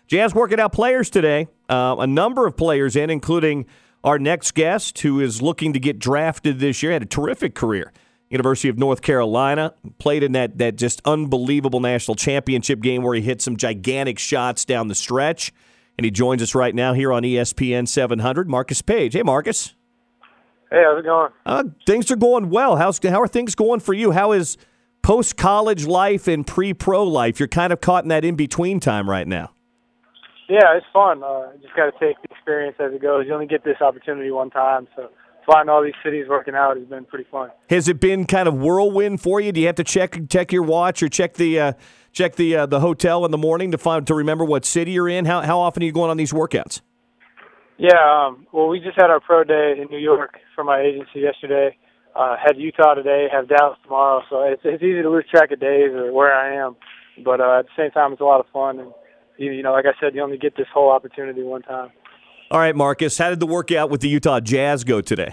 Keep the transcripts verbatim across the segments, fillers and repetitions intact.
Jazz working out players today. Uh, a number of players in, including our next guest, who is looking to get drafted this year. Had a terrific career. University of North Carolina. Played in that, that just unbelievable national championship game where he hit some gigantic shots down the stretch. And he joins us right now here on E S P N seven hundred. Marcus Paige. Hey, Marcus. Hey, how's it going? Uh, things are going well. How's How are things going for you? How is post-college life and pre-pro life? You're kind of caught in that in-between time right now. Yeah, it's fun. Uh, just got to take the experience as it goes. You only get this opportunity one time, so flying all these cities working out has been pretty fun. Has it been kind of whirlwind for you? Do you have to check check your watch or check the uh, check the uh, the hotel in the morning to find to remember what city you're in? How how often are you going on these workouts? Yeah, um, well, we just had our pro day in New York for my agency yesterday. Uh, had Utah today, have Dallas tomorrow, so it's it's easy to lose track of days or where I am. But uh, at the same time, it's a lot of fun. And you, you know, like I said, you only get this whole opportunity one time. All right, Marcus, how did the workout with the Utah Jazz go today?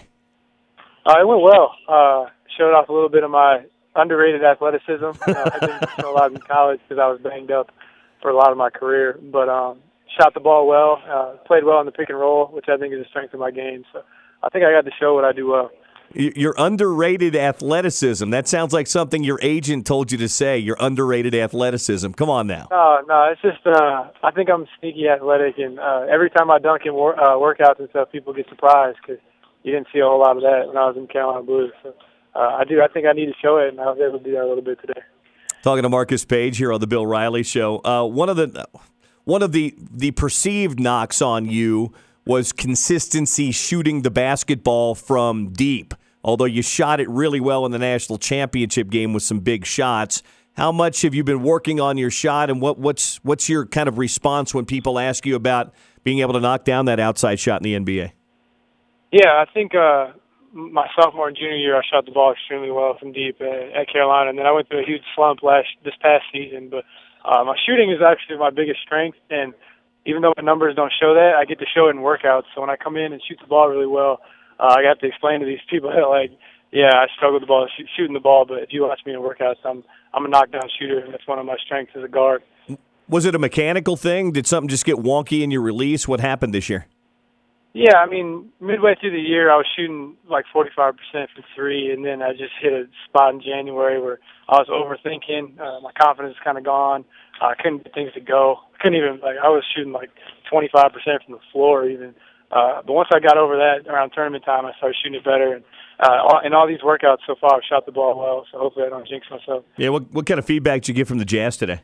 Uh, it went well. Uh, showed off a little bit of my underrated athleticism. Uh, I didn't show a lot in college because I was banged up for a lot of my career. But um, shot the ball well, uh, played well in the pick and roll, which I think is a strength of my game. So I think I got to show what I do well. Your underrated athleticism. That sounds like something your agent told you to say, your underrated athleticism. Come on now. No, no, it's just uh, I think I'm sneaky athletic, and uh, every time I dunk in wor- uh, workouts and stuff, people get surprised because you didn't see a whole lot of that when I was in Carolina Blues. So uh, I do. I think I need to show it, and I was able to do that a little bit today. Talking to Marcus Paige here on the Bill Riley Show. Uh, one of the one of the the perceived knocks on you was consistency shooting the basketball from deep. Although you shot it really well in the national championship game with some big shots. How much have you been working on your shot, and what, what's what's your kind of response when people ask you about being able to knock down that outside shot in the N B A? Yeah, I think uh, my sophomore and junior year I shot the ball extremely well from deep at, at Carolina, and then I went through a huge slump last this past season. But uh, my shooting is actually my biggest strength, and even though my numbers don't show that, I get to show it in workouts. So when I come in and shoot the ball really well, Uh, I have to explain to these people that, like, yeah, I struggle with the ball, shoot, shooting the ball, but if you watch me in workouts, I'm I'm a knockdown shooter, and that's one of my strengths as a guard. Was it a mechanical thing? Did something just get wonky in your release? What happened this year? Yeah, I mean, midway through the year, I was shooting like forty-five percent from three, and then I just hit a spot in January where I was overthinking. Uh, my confidence was kind of gone. Uh, I couldn't get things to go. I couldn't even, like, I was shooting like twenty-five percent from the floor even. Uh, but once I got over that around tournament time, I started shooting it better. And uh, in all these workouts so far, I've shot the ball well, so hopefully I don't jinx myself. Yeah, what what kind of feedback did you get from the Jazz today?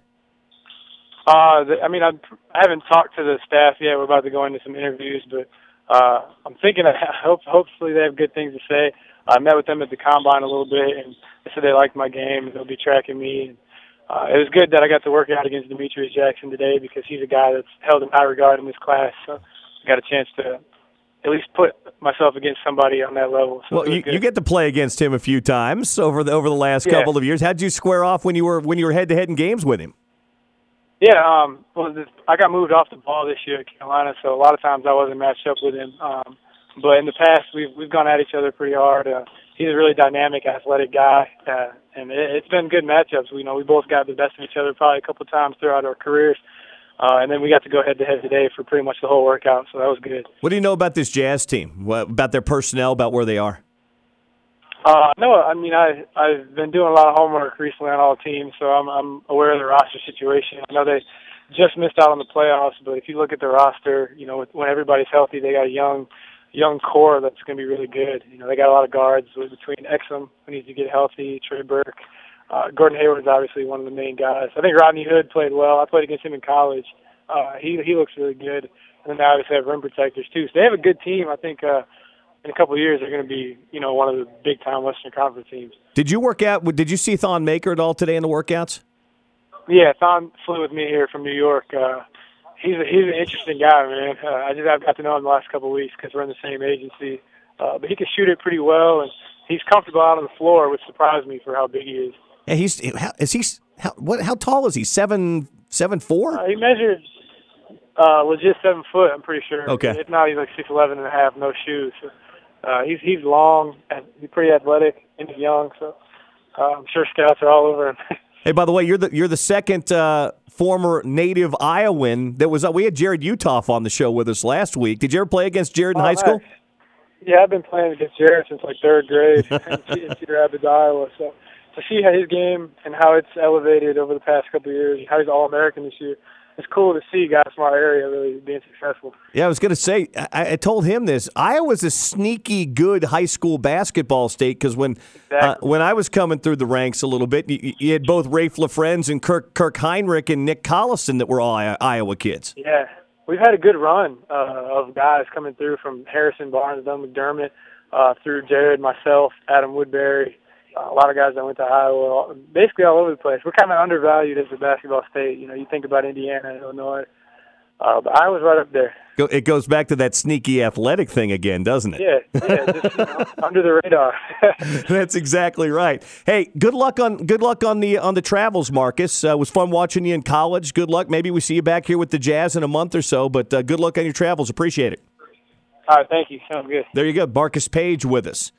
Uh, the, I mean, I, I haven't talked to the staff yet. We're about to go into some interviews, but uh, I'm thinking I hope hopefully they have good things to say. I met with them at the Combine a little bit, and they said they liked my game, and they'll be tracking me. And uh, it was good that I got to work out against Demetrius Jackson today because he's a guy that's held in high regard in this class. So got a chance to at least put myself against somebody on that level. So well, you, you get to play against him a few times over the over the last yeah. couple of years. How'd you square off when you were when you were head to head in games with him? Yeah, um, well, this, I got moved off the ball this year at Carolina, so a lot of times I wasn't matched up with him. Um, but in the past, we've we've gone at each other pretty hard. Uh, he's a really dynamic, athletic guy, uh, and it, it's been good matchups. We you know we both got the best of each other probably a couple of times throughout our careers. Uh, and then we got to go head-to-head today for pretty much the whole workout, so that was good. What do you know about this Jazz team, what, about their personnel, about where they are? Uh, no, I mean, I, I've been doing a lot of homework recently on all teams, so I'm, I'm aware of the roster situation. I know they just missed out on the playoffs, but if you look at the roster, you know, when everybody's healthy, they got a young young core that's going to be really good. You know, they got a lot of guards between Exum, who needs to get healthy, Trey Burke. Uh, Gordon Hayward's obviously one of the main guys. I think Rodney Hood played well. I played against him in college. Uh, he he looks really good. And then they obviously have rim protectors too. So they have a good team. I think uh, in a couple of years they're going to be, you know, one of the big time Western Conference teams. Did you work out? Did you see Thon Maker at all today in the workouts? Yeah, Thon flew with me here from New York. Uh, he's a, he's an interesting guy, man. Uh, I just I've got to know him the last couple of weeks because we're in the same agency. Uh, but he can shoot it pretty well, and he's comfortable out on the floor, which surprised me for how big he is. Yeah, he's how, is he how what how tall is he? Seven seven four? Uh, he measured uh, legit seven foot. I'm pretty sure. Okay. If not, he's like six eleven and a half, no shoes. So, uh, he's he's long and he's pretty athletic and he's young. So uh, I'm sure scouts are all over him. Hey, by the way, you're the you're the second uh, former native Iowan that was. Uh, we had Jared Utoff on the show with us last week. Did you ever play against Jared in oh, high nice. school? Yeah, I've been playing against Jared since like third grade in in Cedar Rapids, Iowa. So to see how his game and how it's elevated over the past couple of years, how he's All-American this year, it's cool to see guys from our area really being successful. Yeah, I was going to say, I, I told him this. Iowa's a sneaky good high school basketball state because when Exactly. uh, when I was coming through the ranks a little bit, you, you had both Rafe LaFrenz and Kirk Kirk Heinrich and Nick Collison that were all I- Iowa kids. Yeah, we've had a good run uh, of guys coming through from Harrison Barnes, Doug McDermott, uh, through Jared, myself, Adam Woodbury, uh, a lot of guys that went to Iowa, basically all over the place. We're kind of undervalued as a basketball state. You know, you think about Indiana and Illinois, uh, but Iowa's right up there. Go- It goes back to that sneaky athletic thing again, doesn't it? Yeah, yeah, just you know, under the radar. That's exactly right. Hey, good luck on good luck on the on the travels, Marcus. Uh, it was fun watching you in college. Good luck. Maybe we see you back here with the Jazz in a month or so. But uh, good luck on your travels. Appreciate it. All right, thank you. Sounds good. There you go, Marcus Page with us.